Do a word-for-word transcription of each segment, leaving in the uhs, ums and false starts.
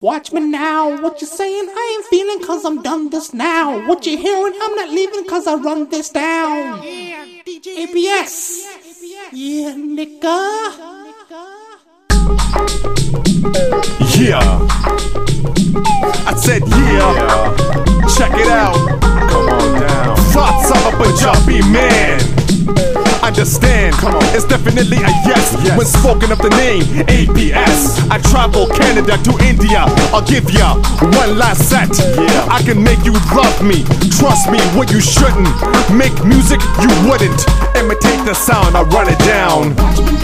Watch me now, what you saying? I ain't feeling cause I'm done this now. What you hearing? I'm not leaving cause I run this down. Yeah, D J A P S. Yeah, nigga. Yeah. I said yeah. Check it out. Come on down. Thoughts of a Punjabi man. Understand, come on. It's definitely a yes, yes when spoken of the name A P S. I travel Canada to India. I'll give ya one last set. Yeah. I can make you love me. Trust me, what you shouldn't. Make music you wouldn't. Imitate the sound, I run it down.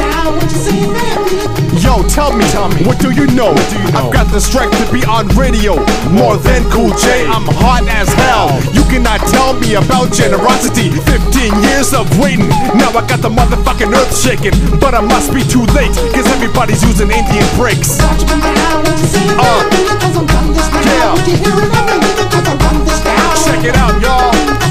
Yo, tell me, tell me, what do you know? What do you know? I've got the strength to be on radio. More than Cool J, I'm hot as hell. You cannot tell me about generosity. Fifteen years of waiting. Now I got the motherfucking earth shaking. But I must be too late, cause everybody's using Indian bricks. Uh, yeah. Check it out, y'all.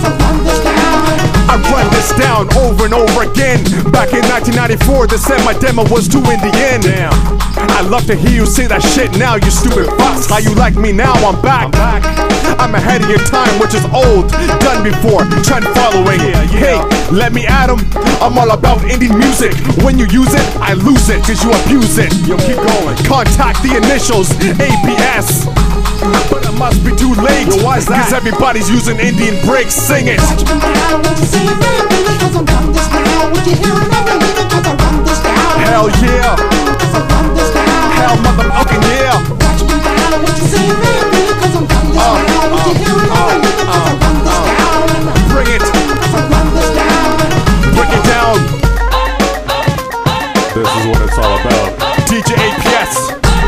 I run this down over and over again. Back in nineteen ninety-four, they said my demo was too Indian. Damn. I love to hear you say that shit now, you stupid fucks. How you like me now? I'm back. I'm back. I'm ahead of your time, which is old, done before, trend following. Yeah, yeah. Hey, let me at 'em. I'm all about Indian music. When you use it, I lose it, cause you abuse it. Yo, keep going. Contact the initials, A P S. But it must be too late. Yo, why is that? Cause everybody's using Indian bricks. Sing it. Hell yeah. Hell motherfucking yeah. Uh, uh, uh, uh, Bring it. Break it down. This is what it's all about. D J A P S.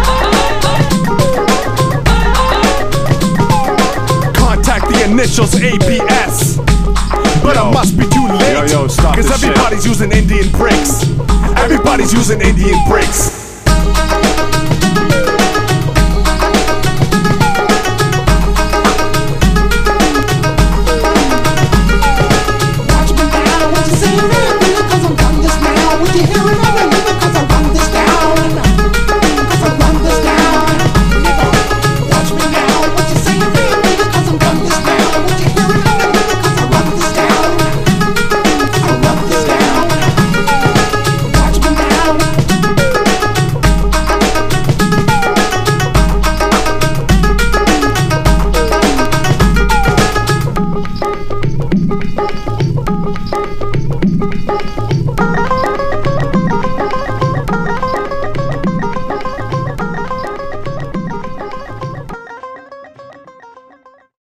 Contact the initials A P S. But yo, it must be too late. Yo, yo, stop cause everybody's shit. using Indian bricks. Everybody's using Indian bricks.